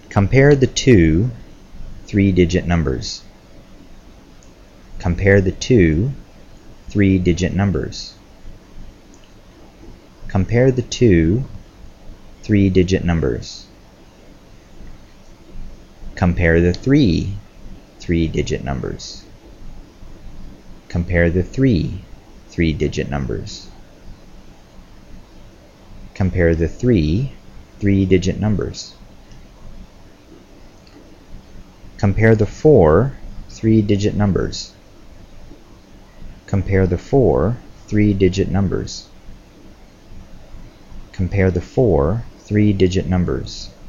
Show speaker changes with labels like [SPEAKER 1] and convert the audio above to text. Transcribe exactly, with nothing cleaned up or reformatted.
[SPEAKER 1] Compare the two three-digit numbers. Compare the two three-digit numbers. Compare the two three-digit numbers. Compare the three three-digit numbers. Compare the three three-digit numbers. Compare the three three-digit numbers. Compare the four three-digit numbers. Compare the four three-digit numbers. Compare the four three-digit numbers.